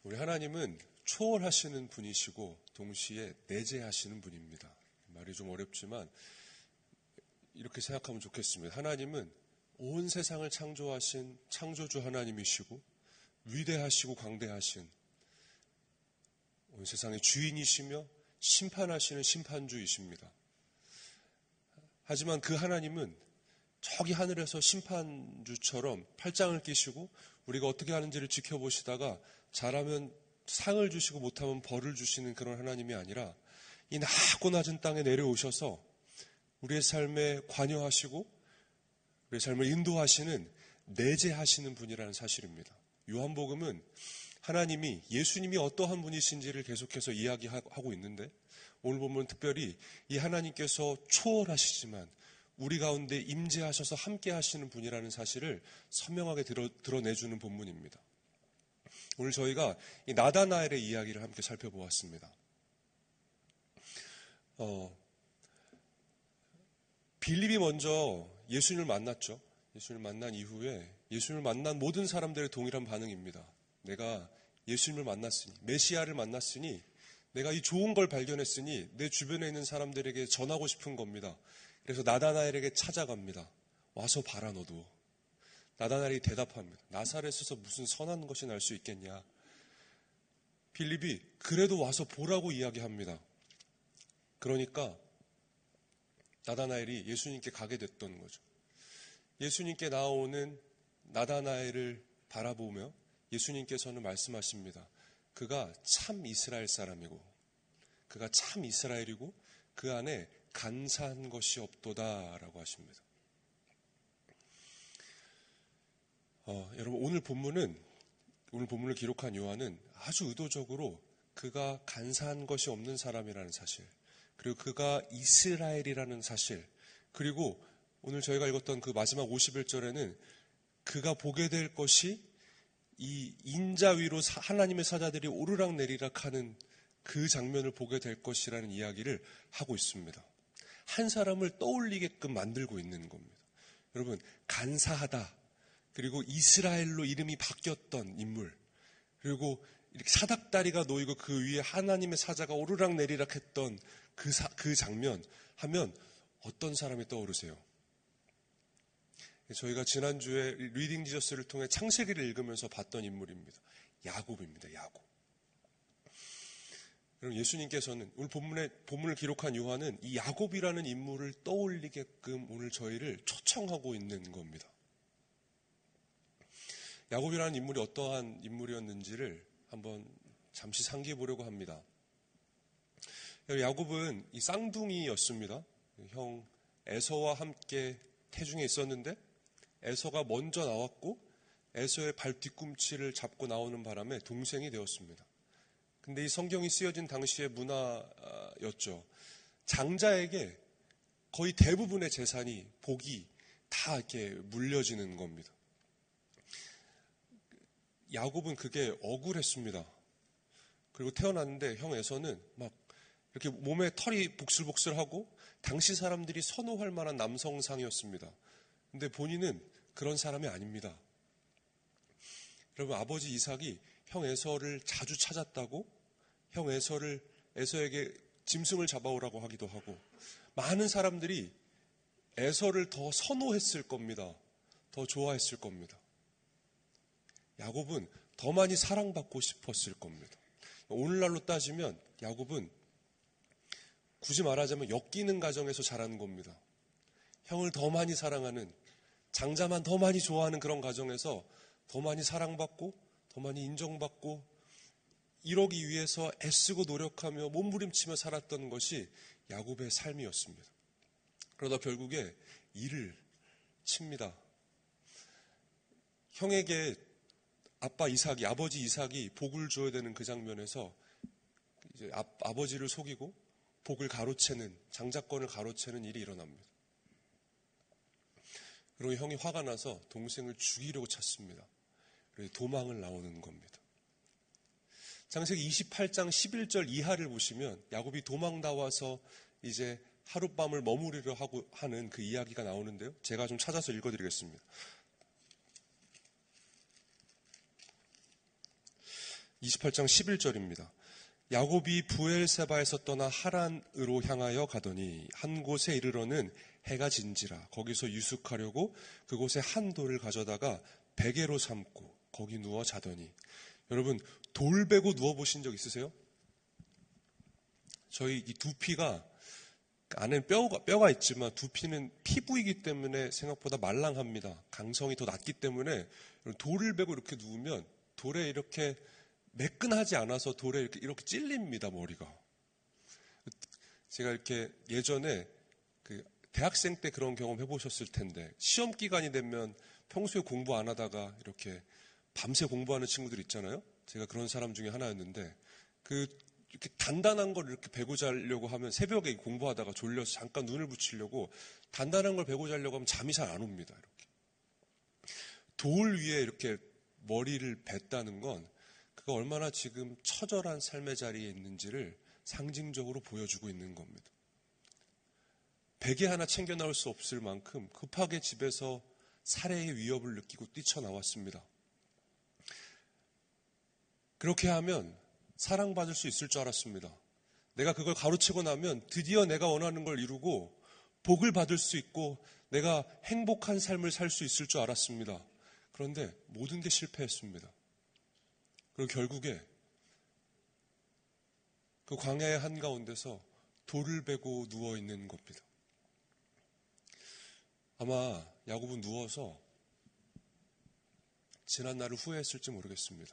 우리 하나님은 초월하시는 분이시고 동시에 내재하시는 분입니다. 말이 좀 어렵지만 이렇게 생각하면 좋겠습니다. 하나님은 온 세상을 창조하신 창조주 하나님이시고 위대하시고 광대하신 온 세상의 주인이시며 심판하시는 심판주이십니다. 하지만 그 하나님은 저기 하늘에서 심판주처럼 팔짱을 끼시고 우리가 어떻게 하는지를 지켜보시다가 잘하면 상을 주시고 못하면 벌을 주시는 그런 하나님이 아니라 이 낮고 낮은 땅에 내려오셔서 우리의 삶에 관여하시고 우리의 삶을 인도하시는 내재하시는 분이라는 사실입니다. 요한복음은 하나님이 예수님이 어떠한 분이신지를 계속해서 이야기하고 있는데 오늘 보면 특별히 이 하나님께서 초월하시지만 우리 가운데 임재하셔서 함께 하시는 분이라는 사실을 선명하게 드러내주는 본문입니다. 오늘 저희가 이 나다나엘의 이야기를 함께 살펴보았습니다. 빌립이 먼저 예수님을 만났죠. 예수님을 만난 이후에 예수님을 만난 모든 사람들의 동일한 반응입니다. 내가 예수님을 만났으니, 메시아를 만났으니, 내가 이 좋은 걸 발견했으니 내 주변에 있는 사람들에게 전하고 싶은 겁니다. 그래서 나다나엘에게 찾아갑니다. 와서 봐라 너도. 나다나엘이 대답합니다. 나사렛에서 무슨 선한 것이 날 수 있겠냐. 빌립이 그래도 와서 보라고 이야기합니다. 그러니까 나다나엘이 예수님께 가게 됐던 거죠. 예수님께 나오는 나다나엘을 바라보며 예수님께서는 말씀하십니다. 그가 참 이스라엘 사람이고 그가 참 이스라엘이고 그 안에 간사한 것이 없도다라고 하십니다. 여러분 오늘 본문을 기록한 요한은 아주 의도적으로 그가 간사한 것이 없는 사람이라는 사실, 그리고 그가 이스라엘이라는 사실, 그리고 오늘 저희가 읽었던 그 마지막 51절에는 그가 보게 될 것이 이 인자 위로 하나님의 사자들이 오르락 내리락 하는 그 장면을 보게 될 것이라는 이야기를 하고 있습니다. 한 사람을 떠올리게끔 만들고 있는 겁니다. 여러분, 간사하다, 그리고 이스라엘로 이름이 바뀌었던 인물, 그리고 이렇게 사닥다리가 놓이고 그 위에 하나님의 사자가 오르락 내리락 했던 그 장면 하면 어떤 사람이 떠오르세요? 저희가 지난주에 리딩 지저스를 통해 창세기를 읽으면서 봤던 인물입니다. 야곱입니다. 야곱. 여러분, 예수님께서는 오늘 본문을 기록한 요한은 이 야곱이라는 인물을 떠올리게끔 오늘 저희를 초청하고 있는 겁니다. 야곱이라는 인물이 어떠한 인물이었는지를 한번 잠시 상기해 보려고 합니다. 야곱은 이 쌍둥이였습니다. 형 에서와 함께 태중에 있었는데 에서가 먼저 나왔고 에서의 발 뒤꿈치를 잡고 나오는 바람에 동생이 되었습니다. 근데 이 성경이 쓰여진 당시의 문화였죠. 장자에게 거의 대부분의 재산이, 복이 다 이렇게 물려지는 겁니다. 야곱은 그게 억울했습니다. 그리고 태어났는데 형 에서는 막 이렇게 몸에 털이 복슬복슬하고 당시 사람들이 선호할 만한 남성상이었습니다. 근데 본인은 그런 사람이 아닙니다. 여러분, 아버지 이삭이 형 에서를 자주 찾았다고 형 에서에게 짐승을 잡아오라고 하기도 하고 많은 사람들이 에서를 더 선호했을 겁니다. 더 좋아했을 겁니다. 야곱은 더 많이 사랑받고 싶었을 겁니다. 오늘날로 따지면 야곱은 굳이 말하자면 엮이는 가정에서 자란 겁니다. 형을 더 많이 사랑하는, 장자만 더 많이 좋아하는 그런 가정에서 더 많이 사랑받고 더 많이 인정받고 이러기 위해서 애쓰고 노력하며 몸부림치며 살았던 것이 야곱의 삶이었습니다. 그러다 결국에 일을 칩니다. 형에게 아버지 이삭이 복을 줘야 되는 그 장면에서 이제 아버지를 속이고 복을 가로채는, 장자권을 가로채는 일이 일어납니다. 그리고 형이 화가 나서 동생을 죽이려고 찾습니다. 그래서 도망을 나오는 겁니다. 창세기 28장 11절 이하를 보시면 야곱이 도망 나와서 이제 하룻밤을 머무르려 하는 그 이야기가 나오는데요. 제가 좀 찾아서 읽어드리겠습니다. 28장 11절입니다. 야곱이 브엘세바에서 떠나 하란으로 향하여 가더니 한 곳에 이르러는 해가 진지라. 거기서 유숙하려고 그곳에 한 돌을 가져다가 베개로 삼고 거기 누워 자더니. 여러분, 돌 베고 누워보신 적 있으세요? 저희 이 두피가 안에 뼈가 있지만 두피는 피부이기 때문에 생각보다 말랑합니다. 강성이 더 낮기 때문에 돌을 베고 이렇게 누우면 돌에 이렇게 매끈하지 않아서 돌에 이렇게 찔립니다, 머리가. 제가 이렇게 예전에 그 대학생 때 그런 경험 해보셨을 텐데, 시험 기간이 되면 평소에 공부 안 하다가 이렇게 밤새 공부하는 친구들 있잖아요. 제가 그런 사람 중에 하나였는데, 이렇게 단단한 걸 이렇게 베고 자려고 하면 새벽에 공부하다가 졸려서 잠깐 눈을 붙이려고 단단한 걸 베고 자려고 하면 잠이 잘 안 옵니다. 이렇게 돌 위에 이렇게 머리를 뱉다는 건 그가 얼마나 지금 처절한 삶의 자리에 있는지를 상징적으로 보여주고 있는 겁니다. 베개 하나 챙겨 나올 수 없을 만큼 급하게 집에서 살해의 위협을 느끼고 뛰쳐나왔습니다. 그렇게 하면 사랑받을 수 있을 줄 알았습니다. 내가 그걸 가로채고 나면 드디어 내가 원하는 걸 이루고 복을 받을 수 있고 내가 행복한 삶을 살 수 있을 줄 알았습니다. 그런데 모든 게 실패했습니다. 그리고 결국에 그 광야의 한가운데서 돌을 베고 누워있는 겁니다. 아마 야곱은 누워서 지난 날을 후회했을지 모르겠습니다.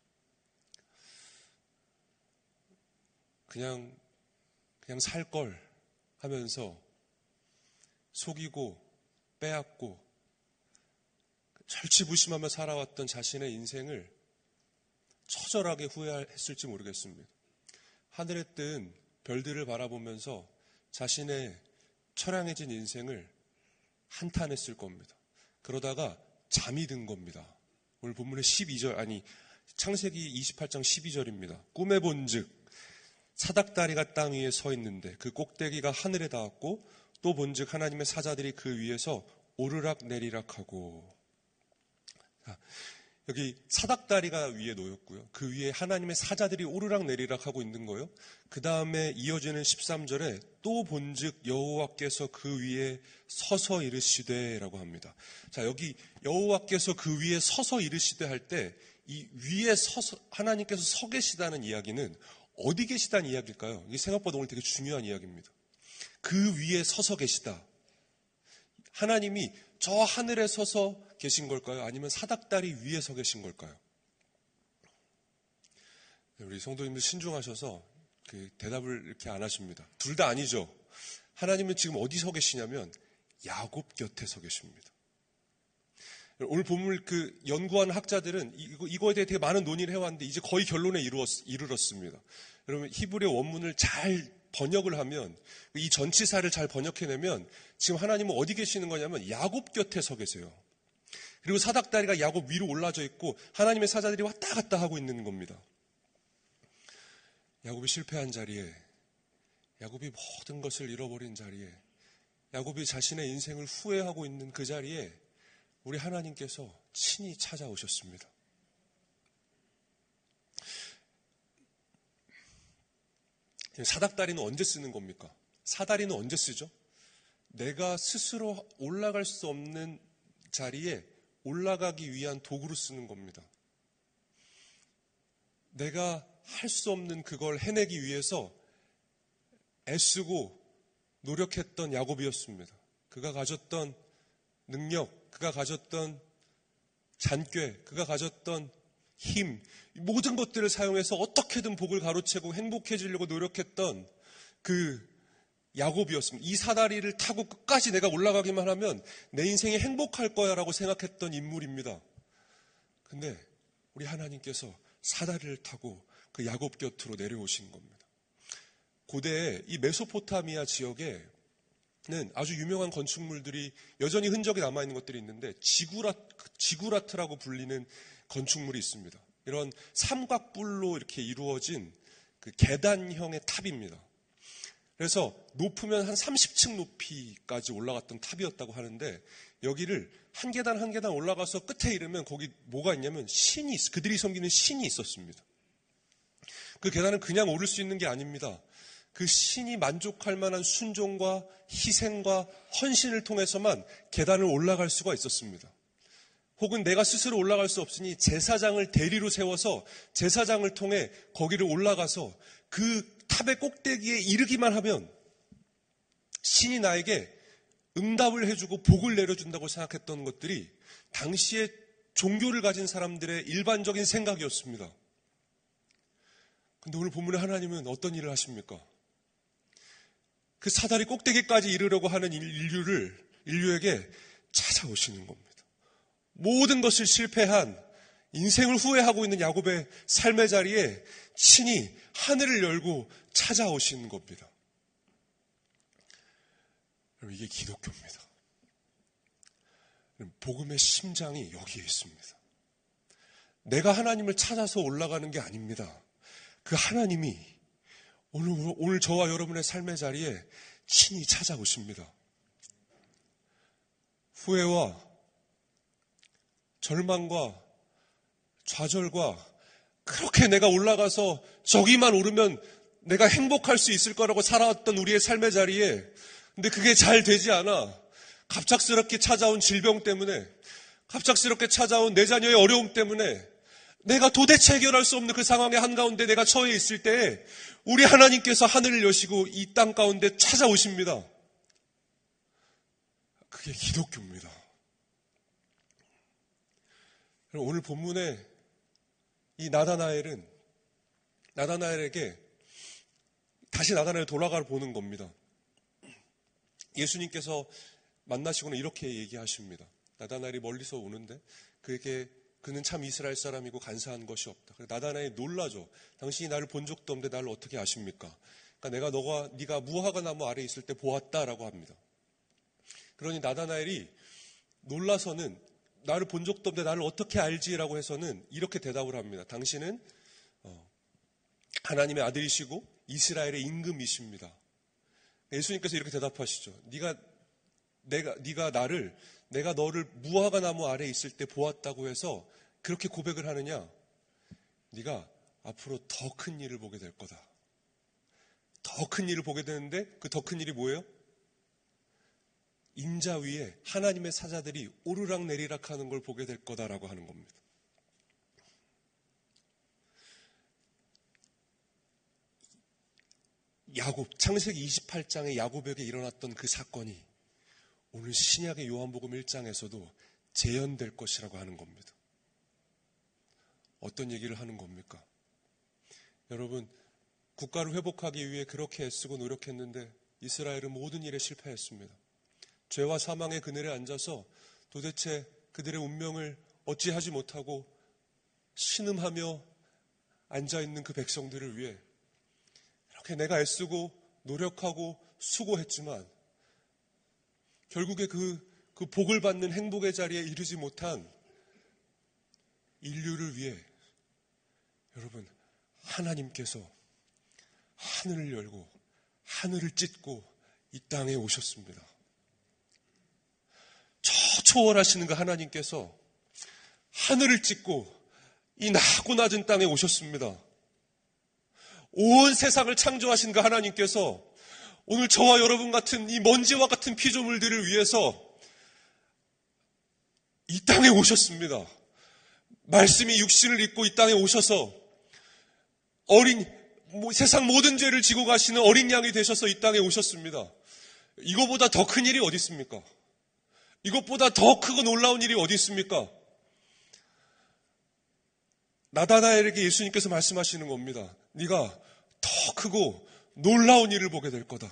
그냥 살 걸 하면서 속이고 빼앗고 절치부심하며 살아왔던 자신의 인생을 처절하게 후회했을지 모르겠습니다. 하늘에 뜬 별들을 바라보면서 자신의 처량해진 인생을 한탄했을 겁니다. 그러다가 잠이 든 겁니다. 오늘 본문의 12절, 창세기 28장 12절입니다. 꿈에 본즉 사닥다리가 땅 위에 서 있는데 그 꼭대기가 하늘에 닿았고 또 본즉 하나님의 사자들이 그 위에서 오르락 내리락 하고. 여기 사닥다리가 위에 놓였고요. 그 위에 하나님의 사자들이 오르락 내리락 하고 있는 거예요. 그 다음에 이어지는 13절에 또 본즉 여호와께서 그 위에 서서 이르시되 라고 합니다. 자, 여기 여호와께서 그 위에 서서 이르시되 할 때 이 위에 서서 하나님께서 서 계시다는 이야기는 어디 계시다는 이야기일까요? 이게 생각보다 오늘 되게 중요한 이야기입니다. 그 위에 서서 계시다. 하나님이 저 하늘에 서서 계신 걸까요? 아니면 사닥다리 위에 서 계신 걸까요? 우리 성도님들 신중하셔서 그 대답을 이렇게 안 하십니다. 둘 다 아니죠. 하나님은 지금 어디 서 계시냐면 야곱 곁에 서 계십니다. 오늘 본문을 연구하는 학자들은 이거에 대해 되게 많은 논의를 해왔는데 이제 거의 결론에 이르렀습니다. 여러분, 히브리어 원문을 잘 번역을 하면, 이 전치사를 잘 번역해내면 지금 하나님은 어디 계시는 거냐면 야곱 곁에 서 계세요. 그리고 사닥다리가 야곱 위로 올라져 있고 하나님의 사자들이 왔다 갔다 하고 있는 겁니다. 야곱이 실패한 자리에, 야곱이 모든 것을 잃어버린 자리에, 야곱이 자신의 인생을 후회하고 있는 그 자리에 우리 하나님께서 친히 찾아오셨습니다. 사닥다리는 언제 쓰는 겁니까? 사다리는 언제 쓰죠? 내가 스스로 올라갈 수 없는 자리에 올라가기 위한 도구로 쓰는 겁니다. 내가 할 수 없는 그걸 해내기 위해서 애쓰고 노력했던 야곱이었습니다. 그가 가졌던 능력, 그가 가졌던 잔꾀, 그가 가졌던 힘, 모든 것들을 사용해서 어떻게든 복을 가로채고 행복해지려고 노력했던 그 야곱이었습니다. 이 사다리를 타고 끝까지 내가 올라가기만 하면 내 인생이 행복할 거야 라고 생각했던 인물입니다. 근데 우리 하나님께서 사다리를 타고 그 야곱 곁으로 내려오신 겁니다. 고대에 이 메소포타미아 지역에는 아주 유명한 건축물들이 여전히 흔적이 남아있는 것들이 있는데 지구라트라고 불리는 건축물이 있습니다. 이런 삼각뿔로 이렇게 이루어진 그 계단형의 탑입니다. 그래서 높으면 한 30층 높이까지 올라갔던 탑이었다고 하는데 여기를 한 계단 한 계단 올라가서 끝에 이르면 거기 뭐가 있냐면 그들이 섬기는 신이 있었습니다. 그 계단은 그냥 오를 수 있는 게 아닙니다. 그 신이 만족할 만한 순종과 희생과 헌신을 통해서만 계단을 올라갈 수가 있었습니다. 혹은 내가 스스로 올라갈 수 없으니 제사장을 대리로 세워서 제사장을 통해 거기를 올라가서 그 탑의 꼭대기에 이르기만 하면 신이 나에게 응답을 해주고 복을 내려준다고 생각했던 것들이 당시에 종교를 가진 사람들의 일반적인 생각이었습니다. 그런데 오늘 본문에 하나님은 어떤 일을 하십니까? 그 사다리 꼭대기까지 이르려고 하는 인류에게 찾아오시는 겁니다. 모든 것을 실패한 인생을 후회하고 있는 야곱의 삶의 자리에 친히 하늘을 열고 찾아오시는 겁니다. 여러분, 이게 기독교입니다. 복음의 심장이 여기에 있습니다. 내가 하나님을 찾아서 올라가는 게 아닙니다. 그 하나님이 오늘 저와 여러분의 삶의 자리에 친히 찾아오십니다. 후회와 절망과 좌절과 그렇게 내가 올라가서 저기만 오르면 내가 행복할 수 있을 거라고 살아왔던 우리의 삶의 자리에, 근데 그게 잘 되지 않아. 갑작스럽게 찾아온 질병 때문에, 갑작스럽게 찾아온 내 자녀의 어려움 때문에 내가 도대체 해결할 수 없는 그 상황의 한가운데 내가 처해 있을 때에 우리 하나님께서 하늘을 여시고 이 땅 가운데 찾아오십니다. 그게 기독교입니다. 오늘 본문에 이 나다나엘에게 다시 나다나엘 돌아가 보는 겁니다. 예수님께서 만나시고는 이렇게 얘기하십니다. 나다나엘이 멀리서 오는데 그는 참 이스라엘 사람이고 간사한 것이 없다. 나다나엘이 놀라죠. 당신이 나를 본 적도 없는데 나를 어떻게 아십니까? 그러니까 네가 무화과 나무 아래에 있을 때 보았다라고 합니다. 그러니 나다나엘이 놀라서는 나를 본 적도 없는데 나를 어떻게 알지라고 해서는 이렇게 대답을 합니다. 당신은 하나님의 아들이시고 이스라엘의 임금이십니다. 예수님께서 이렇게 대답하시죠. 내가 너를 무화과 나무 아래에 있을 때 보았다고 해서 그렇게 고백을 하느냐? 네가 앞으로 더 큰 일을 보게 될 거다. 더 큰 일을 보게 되는데 그 더 큰 일이 뭐예요? 인자 위에 하나님의 사자들이 오르락 내리락 하는 걸 보게 될 거다라고 하는 겁니다. 창세기 28장에 야곱에게 일어났던 그 사건이 오늘 신약의 요한복음 1장에서도 재현될 것이라고 하는 겁니다. 어떤 얘기를 하는 겁니까? 여러분, 국가를 회복하기 위해 그렇게 애쓰고 노력했는데 이스라엘은 모든 일에 실패했습니다. 죄와 사망의 그늘에 앉아서 도대체 그들의 운명을 어찌하지 못하고 신음하며 앉아있는 그 백성들을 위해 이렇게 내가 애쓰고 노력하고 수고했지만 결국에 그 복을 받는 행복의 자리에 이르지 못한 인류를 위해 여러분, 하나님께서 하늘을 열고 하늘을 찢고 이 땅에 오셨습니다. 초월하시는 그 하나님께서 하늘을 찢고 이 낮고 낮은 땅에 오셨습니다. 온 세상을 창조하신 그 하나님께서 오늘 저와 여러분 같은 이 먼지와 같은 피조물들을 위해서 이 땅에 오셨습니다. 말씀이 육신을 입고 이 땅에 오셔서 세상 모든 죄를 지고 가시는 어린 양이 되셔서 이 땅에 오셨습니다. 이거보다 더 큰 일이 어디 있습니까? 이것보다 더 크고 놀라운 일이 어디 있습니까? 나다나엘에게 예수님께서 말씀하시는 겁니다. 네가 더 크고 놀라운 일을 보게 될 거다.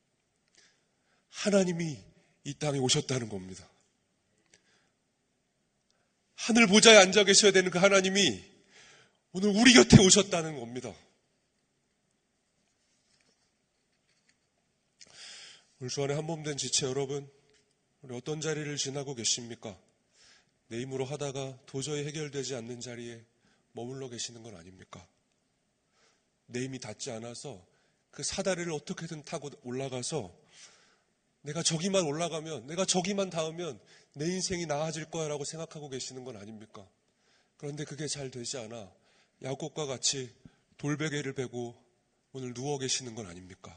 하나님이 이 땅에 오셨다는 겁니다. 하늘 보좌에 앉아 계셔야 되는 그 하나님이 오늘 우리 곁에 오셨다는 겁니다. 오늘 주안에 한몸된 지체 여러분, 우리 어떤 자리를 지나고 계십니까? 내 힘으로 하다가 도저히 해결되지 않는 자리에 머물러 계시는 건 아닙니까? 내 힘이 닿지 않아서 그 사다리를 어떻게든 타고 올라가서 내가 저기만 올라가면, 내가 저기만 닿으면 내 인생이 나아질 거야 라고 생각하고 계시는 건 아닙니까? 그런데 그게 잘 되지 않아 야곱과 같이 돌베개를 베고 오늘 누워 계시는 건 아닙니까?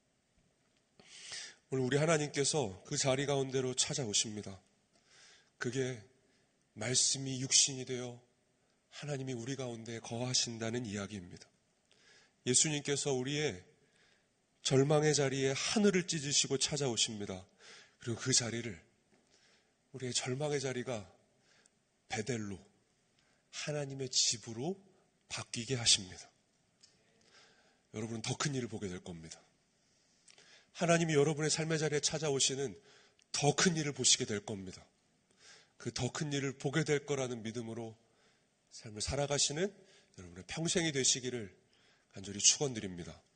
오늘 우리 하나님께서 그 자리 가운데로 찾아오십니다. 그게 말씀이 육신이 되어 하나님이 우리 가운데 거하신다는 이야기입니다. 예수님께서 우리의 절망의 자리에 하늘을 찢으시고 찾아오십니다. 그리고 그 자리를, 우리의 절망의 자리가 베델로, 하나님의 집으로 바뀌게 하십니다. 여러분은 더 큰 일을 보게 될 겁니다. 하나님이 여러분의 삶의 자리에 찾아오시는 더 큰 일을 보시게 될 겁니다. 그 더 큰 일을 보게 될 거라는 믿음으로 삶을 살아가시는 여러분의 평생이 되시기를 간절히 축원드립니다.